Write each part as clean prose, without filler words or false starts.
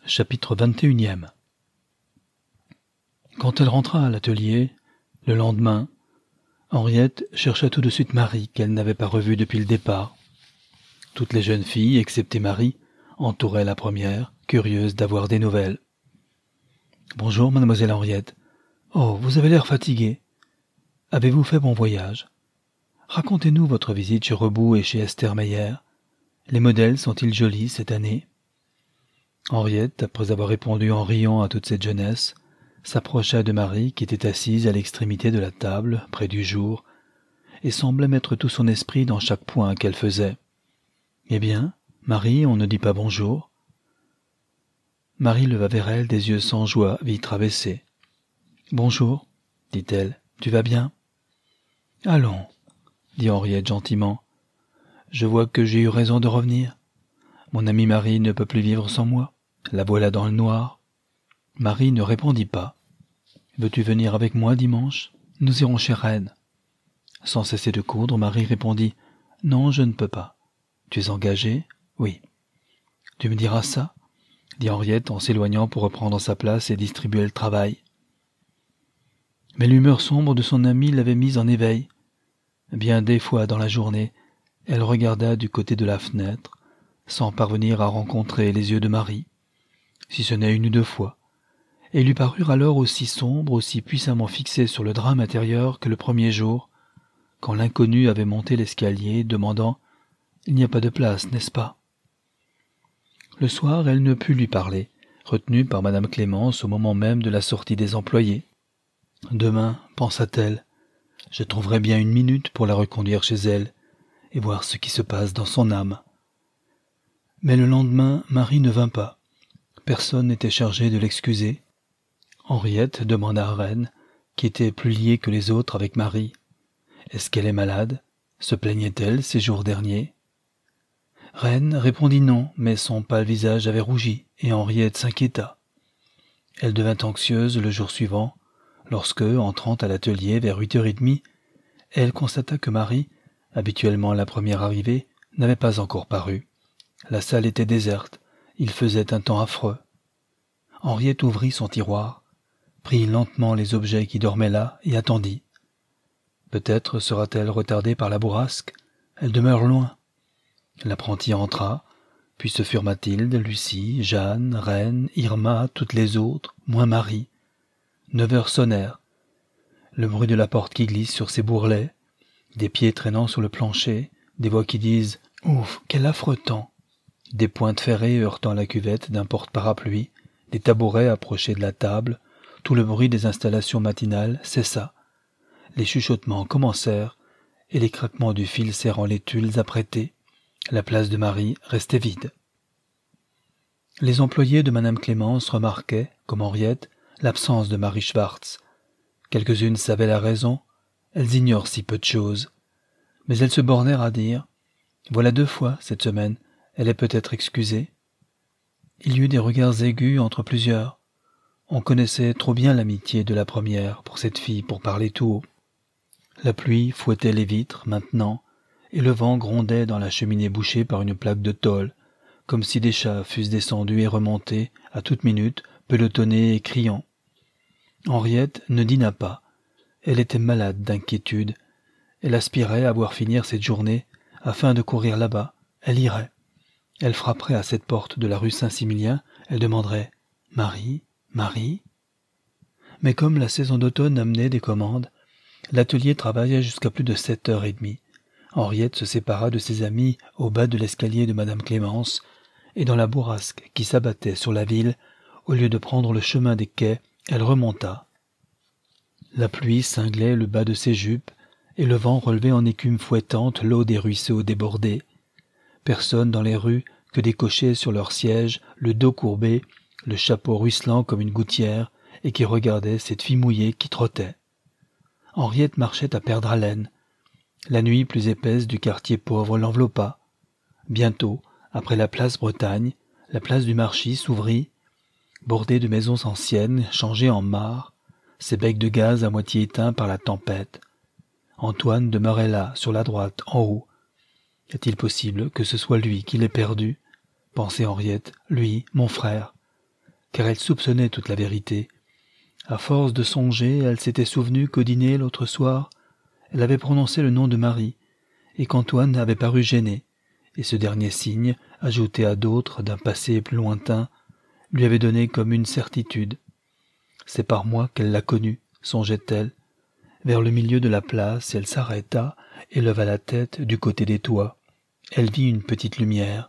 Chapitre 21. Quand elle rentra à l'atelier, le lendemain, Henriette chercha tout de suite Marie, qu'elle n'avait pas revue depuis le départ. Toutes les jeunes filles, excepté Marie, entouraient la première, curieuses d'avoir des nouvelles. « Bonjour, mademoiselle Henriette. Oh, vous avez l'air fatiguée. Avez-vous fait bon voyage? Racontez-nous votre visite chez Rebout et chez Esther Meyer. Les modèles sont-ils jolis cette année ?» Henriette, après avoir répondu en riant à toute cette jeunesse, s'approcha de Marie qui était assise à l'extrémité de la table, près du jour, et semblait mettre tout son esprit dans chaque point qu'elle faisait. « Eh bien, Marie, on ne dit pas bonjour ?» Marie leva vers elle des yeux sans joie, vitres abaissées. « Bonjour, dit-elle, tu vas bien ?»« Allons, dit Henriette gentiment, je vois que j'ai eu raison de revenir. Mon amie Marie ne peut plus vivre sans moi. La voilà dans le noir. » Marie ne répondit pas. « Veux-tu venir avec moi dimanche? Nous irons chez Reine. » Sans cesser de coudre, Marie répondit « Non, je ne peux pas. »« Tu es engagée? »« Oui. »« Tu me diras ça ?» dit Henriette en s'éloignant pour reprendre sa place et distribuer le travail. Mais l'humeur sombre de son amie l'avait mise en éveil. Bien des fois dans la journée, elle regarda du côté de la fenêtre, sans parvenir à rencontrer les yeux de Marie, si ce n'est une ou deux fois, et lui parurent alors aussi sombres, aussi puissamment fixés sur le drame intérieur que le premier jour, quand l'inconnu avait monté l'escalier, demandant « Il n'y a pas de place, n'est-ce pas ?» Le soir, elle ne put lui parler, retenue par madame Clémence au moment même de la sortie des employés. Demain, pensa-t-elle, je trouverai bien une minute pour la reconduire chez elle et voir ce qui se passe dans son âme. Mais le lendemain, Marie ne vint pas. Personne n'était chargé de l'excuser. Henriette demanda à Reine, qui était plus liée que les autres avec Marie. Est-ce qu'elle est malade? Se plaignait-elle ces jours derniers? Reine répondit non, mais son pâle visage avait rougi, et Henriette s'inquiéta. Elle devint anxieuse le jour suivant, lorsque, entrant à l'atelier vers 8h30, elle constata que Marie, habituellement la première arrivée, n'avait pas encore paru. La salle était déserte, il faisait un temps affreux. Henriette ouvrit son tiroir, prit lentement les objets qui dormaient là et attendit. Peut-être sera-t-elle retardée par la bourrasque, elle demeure loin. L'apprenti entra, puis ce furent Mathilde, Lucie, Jeanne, Reine, Irma, toutes les autres, moins Marie. 9h sonnèrent. Le bruit de la porte qui glisse sur ses bourrelets, des pieds traînant sur le plancher, des voix qui disent « Ouf, quel affreux temps !» Des pointes ferrées heurtant la cuvette d'un porte-parapluie, des tabourets approchés de la table, tout le bruit des installations matinales cessa. Les chuchotements commencèrent, et les craquements du fil serrant les tulles apprêtées. La place de Marie restait vide. Les employés de madame Clémence remarquaient, comme Henriette, l'absence de Marie Schwartz. Quelques-unes savaient la raison, elles ignorent si peu de choses. Mais elles se bornèrent à dire « Voilà 2 fois, cette semaine, elle est peut-être excusée. » Il y eut des regards aigus entre plusieurs. On connaissait trop bien l'amitié de la première pour cette fille pour parler tout haut. La pluie fouettait les vitres, maintenant, et le vent grondait dans la cheminée bouchée par une plaque de tôle, comme si des chats fussent descendus et remontés, à toute minute, pelotonnés et criant. Henriette ne dîna pas. Elle était malade d'inquiétude. Elle aspirait à voir finir cette journée, afin de courir là-bas. Elle irait. Elle frapperait à cette porte de la rue Saint-Similien, elle demanderait « Marie, Marie ?» Mais comme la saison d'automne amenait des commandes, l'atelier travailla jusqu'à plus de 7h30. Henriette se sépara de ses amis au bas de l'escalier de madame Clémence, et dans la bourrasque qui s'abattait sur la ville, au lieu de prendre le chemin des quais, elle remonta. La pluie cinglait le bas de ses jupes, et le vent relevait en écume fouettante l'eau des ruisseaux débordés. Personne dans les rues que des cochers sur leurs sièges, le dos courbé, le chapeau ruisselant comme une gouttière, et qui regardaient cette fille mouillée qui trottait. Henriette marchait à perdre haleine. La nuit plus épaisse du quartier pauvre l'enveloppa. Bientôt, après la place Bretagne, la place du Marchis s'ouvrit, bordée de maisons anciennes, changées en mares, ses becs de gaz à moitié éteints par la tempête. Antoine demeurait là, sur la droite, en haut. Est-il possible que ce soit lui qui l'ait perdu? Pensait Henriette, lui, mon frère. car elle soupçonnait toute la vérité. À force de songer, elle s'était souvenue qu'au dîner l'autre soir, elle avait prononcé le nom de Marie, et qu'Antoine avait paru gêné, et ce dernier signe, ajouté à d'autres d'un passé plus lointain, lui avait donné comme une certitude. C'est par moi qu'elle l'a connu, songeait-elle. Vers le milieu de la place, elle s'arrêta et leva la tête du côté des toits. Elle vit une petite lumière.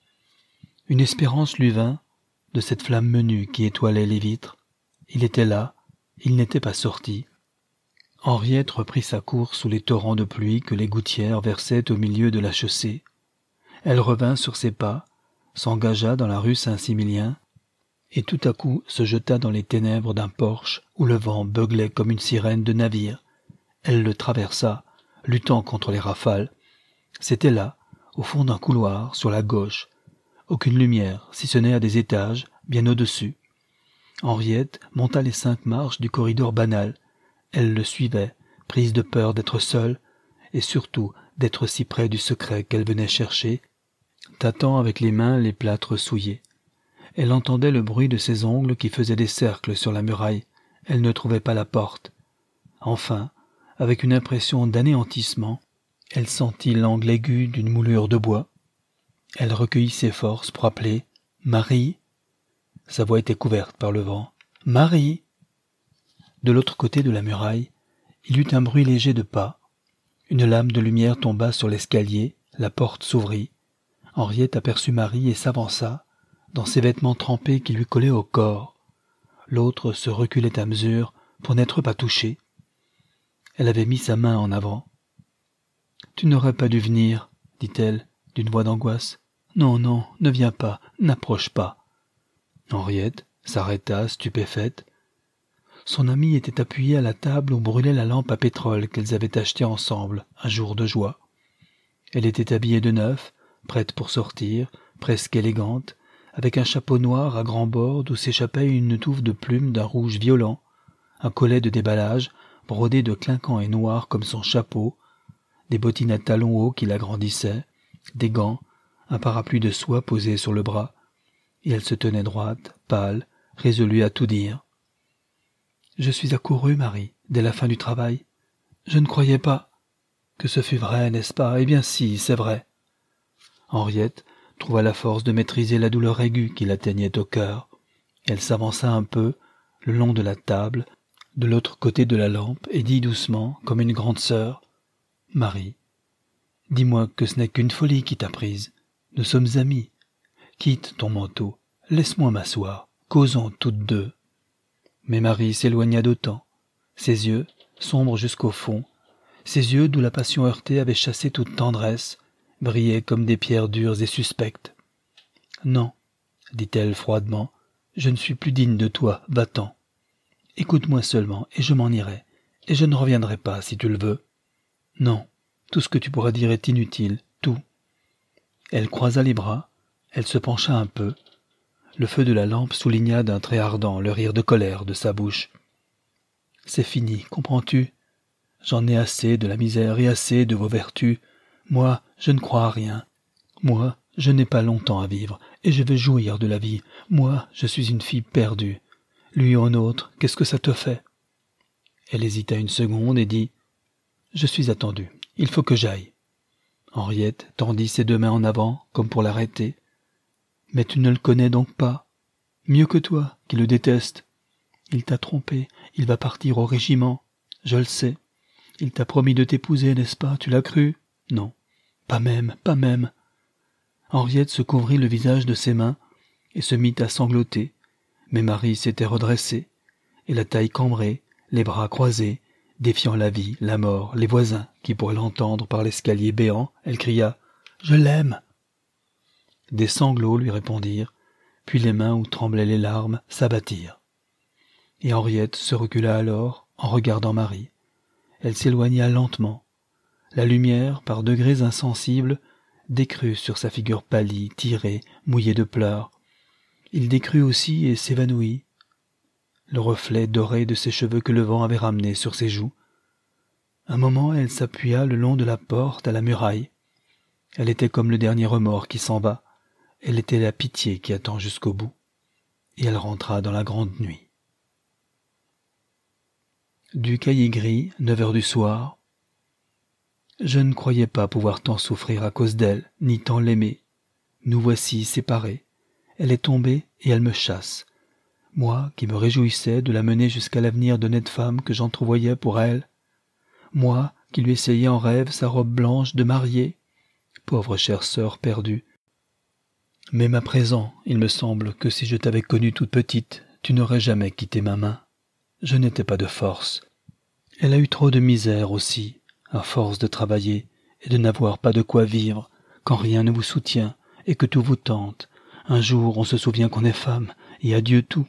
Une espérance lui vint de cette flamme menue qui étoilait les vitres. Il était là, il n'était pas sorti. Henriette reprit sa course sous les torrents de pluie que les gouttières versaient au milieu de la chaussée. Elle revint sur ses pas, s'engagea dans la rue Saint-Similien, et tout à coup se jeta dans les ténèbres d'un porche où le vent beuglait comme une sirène de navire. Elle le traversa, luttant contre les rafales. C'était là, au fond d'un couloir, sur la gauche. Aucune lumière, si ce n'est à des étages, bien au-dessus. Henriette monta les 5 marches du corridor banal. Elle le suivait, prise de peur d'être seule, et surtout d'être si près du secret qu'elle venait chercher, tâtant avec les mains les plâtres souillés. Elle entendait le bruit de ses ongles qui faisaient des cercles sur la muraille. Elle ne trouvait pas la porte. Enfin, avec une impression d'anéantissement, elle sentit l'angle aigu d'une moulure de bois. Elle recueillit ses forces pour appeler « Marie ». Sa voix était couverte par le vent. « Marie !» De l'autre côté de la muraille, il y eut un bruit léger de pas. Une lame de lumière tomba sur l'escalier, la porte s'ouvrit. Henriette aperçut Marie et s'avança, dans ses vêtements trempés qui lui collaient au corps. L'autre se reculait à mesure pour n'être pas touchée. Elle avait mis sa main en avant. « Tu n'aurais pas dû venir, » dit-elle, d'une voix d'angoisse. « Non, non, ne viens pas, n'approche pas. » Henriette s'arrêta, stupéfaite. Son amie était appuyée à la table où brûlait la lampe à pétrole qu'elles avaient achetée ensemble, un jour de joie. Elle était habillée de neuf, prête pour sortir, presque élégante, avec un chapeau noir à grands bords d'où s'échappait une touffe de plumes d'un rouge violent, un collet de déballage brodé de clinquant et noir comme son chapeau, des bottines à talons hauts qui l'agrandissaient, des gants, un parapluie de soie posé sur le bras, et elle se tenait droite, pâle, résolue à tout dire. « Je suis accourue, Marie, dès la fin du travail. Je ne croyais pas que ce fût vrai, n'est-ce pas? Eh bien si, c'est vrai. » Henriette trouva la force de maîtriser la douleur aiguë qui l'atteignait au cœur. Elle s'avança un peu, le long de la table, de l'autre côté de la lampe, et dit doucement, comme une grande sœur, « Marie, dis-moi que ce n'est qu'une folie qui t'a prise. Nous sommes amis. Quitte ton manteau, laisse-moi m'asseoir, causons toutes deux. » Mais Marie s'éloigna d'autant. Ses yeux, sombres jusqu'au fond, ses yeux d'où la passion heurtée avait chassé toute tendresse, brillaient comme des pierres dures et suspectes. « Non, » dit-elle froidement, « je ne suis plus digne de toi, va-t'en. Écoute-moi seulement, et je m'en irai, et je ne reviendrai pas si tu le veux. Non, tout ce que tu pourras dire est inutile, tout. » Elle croisa les bras, elle se pencha un peu. Le feu de la lampe souligna d'un trait ardent le rire de colère de sa bouche. « C'est fini, comprends-tu? J'en ai assez de la misère et assez de vos vertus. Moi, je ne crois à rien. Moi, je n'ai pas longtemps à vivre, et je veux jouir de la vie. Moi, je suis une fille perdue. Lui ou un autre, qu'est-ce que ça te fait ?» Elle hésita une seconde et dit « Je suis attendue, il faut que j'aille. » Henriette tendit ses 2 mains en avant, comme pour l'arrêter. « Mais tu ne le connais donc pas? Mieux que toi, qui le déteste. Il t'a trompé, il va partir au régiment, je le sais. Il t'a promis de t'épouser, n'est-ce pas? Tu l'as cru? Non, pas même, pas même. » Henriette se couvrit le visage de ses mains et se mit à sangloter, mais Marie s'était redressée, et la taille cambrée, les bras croisés, défiant la vie, la mort, les voisins qui pourraient l'entendre par l'escalier béant, elle cria « Je l'aime !» Des sanglots lui répondirent, puis les mains où tremblaient les larmes s'abattirent. Et Henriette se recula alors en regardant Marie. Elle s'éloigna lentement. La lumière, par degrés insensibles, décrut sur sa figure pâlie, tirée, mouillée de pleurs. Il décrut aussi et s'évanouit. Le reflet doré de ses cheveux que le vent avait ramenés sur ses joues. Un moment, elle s'appuya le long de la porte à la muraille. Elle était comme le dernier remords qui s'en va. Elle était la pitié qui attend jusqu'au bout. et elle rentra dans la grande nuit. Du Cahier gris, 9 heures du soir. Je ne croyais pas pouvoir tant souffrir à cause d'elle, ni tant l'aimer. Nous voici séparés. Elle est tombée et elle me chasse. Moi, qui me réjouissais de la mener jusqu'à l'avenir d'honnête femme que j'entrevoyais pour elle. Moi, qui lui essayais en rêve sa robe blanche de mariée. Pauvre chère sœur perdue. Même à présent, il me semble que si je t'avais connue toute petite, tu n'aurais jamais quitté ma main. Je n'étais pas de force. Elle a eu trop de misère aussi, à force de travailler et de n'avoir pas de quoi vivre, quand rien ne vous soutient et que tout vous tente. Un jour, on se souvient qu'on est femme, et adieu tout.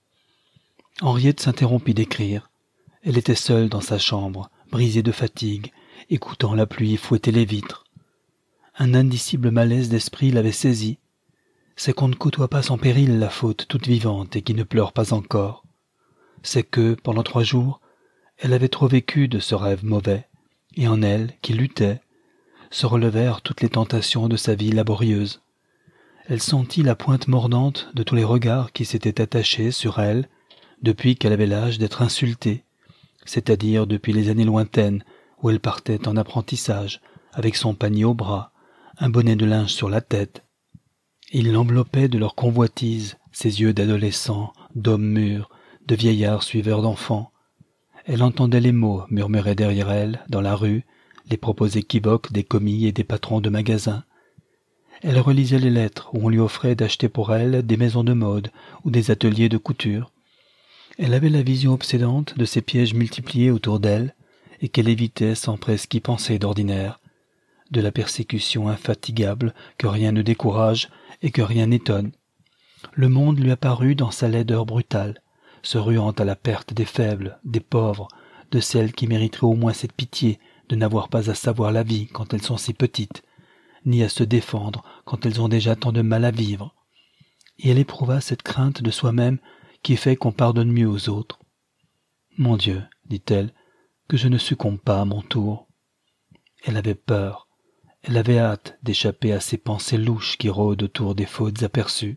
Henriette s'interrompit d'écrire. Elle était seule dans sa chambre, brisée de fatigue, écoutant la pluie fouetter les vitres. Un indicible malaise d'esprit l'avait saisie. C'est qu'on ne côtoie pas sans péril la faute toute vivante et qui ne pleure pas encore. C'est que, pendant 3 jours, elle avait trop vécu de ce rêve mauvais, et en elle, qui luttait, se relevèrent toutes les tentations de sa vie laborieuse. Elle sentit la pointe mordante de tous les regards qui s'étaient attachés sur elle depuis qu'elle avait l'âge d'être insultée, c'est-à-dire depuis les années lointaines où elle partait en apprentissage, avec son panier au bras, un bonnet de linge sur la tête. Ils l'enveloppaient de leur convoitise, ses yeux d'adolescent, d'homme mûr, de vieillard suiveur d'enfants. Elle entendait les mots murmurés derrière elle, dans la rue, les propos équivoques des commis et des patrons de magasins. Elle relisait les lettres où on lui offrait d'acheter pour elle des maisons de mode ou des ateliers de couture. Elle avait la vision obsédante de ces pièges multipliés autour d'elle et qu'elle évitait sans presque y penser d'ordinaire, de la persécution infatigable que rien ne décourage et que rien n'étonne. Le monde lui apparut dans sa laideur brutale, se ruant à la perte des faibles, des pauvres, de celles qui mériteraient au moins cette pitié de n'avoir pas à savoir la vie quand elles sont si petites, ni à se défendre quand elles ont déjà tant de mal à vivre. Et elle éprouva cette crainte de soi-même qui fait qu'on pardonne mieux aux autres. « Mon Dieu, dit-elle, que je ne succombe pas à mon tour. » Elle avait peur, elle avait hâte d'échapper à ces pensées louches qui rôdent autour des fautes aperçues.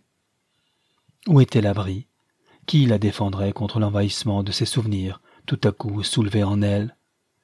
Où était l'abri? Qui la défendrait contre l'envahissement de ses souvenirs, tout à coup soulevés en elle?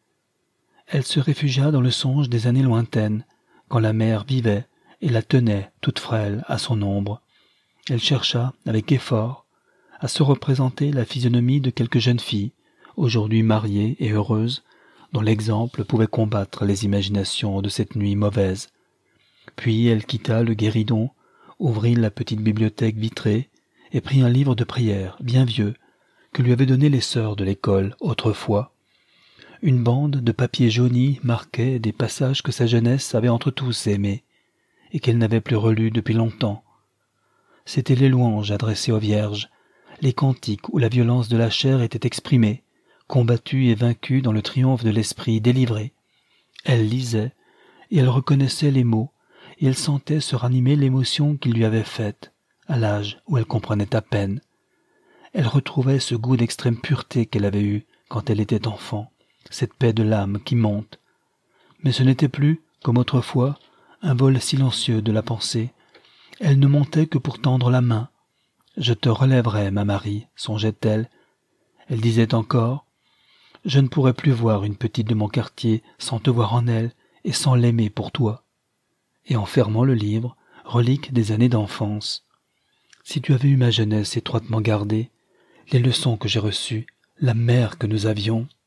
Elle se réfugia dans le songe des années lointaines, quand la mère vivait et la tenait, toute frêle, à son ombre. Elle chercha, avec effort, à se représenter la physionomie de quelque jeune fille, aujourd'hui mariée et heureuse, dont l'exemple pouvait combattre les imaginations de cette nuit mauvaise. Puis elle quitta le guéridon, ouvrit la petite bibliothèque vitrée et prit un livre de prière, bien vieux, que lui avaient donné les sœurs de l'école autrefois. Une bande de papier jauni marquait des passages que sa jeunesse avait entre tous aimés, et qu'elle n'avait plus relus depuis longtemps. C'étaient les louanges adressées aux vierges, les cantiques où la violence de la chair était exprimée, combattue et vaincue dans le triomphe de l'esprit délivré. Elle lisait, et elle reconnaissait les mots, et elle sentait se ranimer l'émotion qu'ils lui avaient faite, à l'âge où elle comprenait à peine. Elle retrouvait ce goût d'extrême pureté qu'elle avait eu quand elle était enfant, cette paix de l'âme qui monte. Mais ce n'était plus, comme autrefois, un vol silencieux de la pensée. Elle ne montait que pour tendre la main. « Je te relèverai, ma Marie », songeait-elle. Elle disait encore « Je ne pourrais plus voir une petite de mon quartier sans te voir en elle et sans l'aimer pour toi. » Et en fermant le livre, relique des années d'enfance. « Si tu avais eu ma jeunesse étroitement gardée, les leçons que j'ai reçues, la mère que nous avions,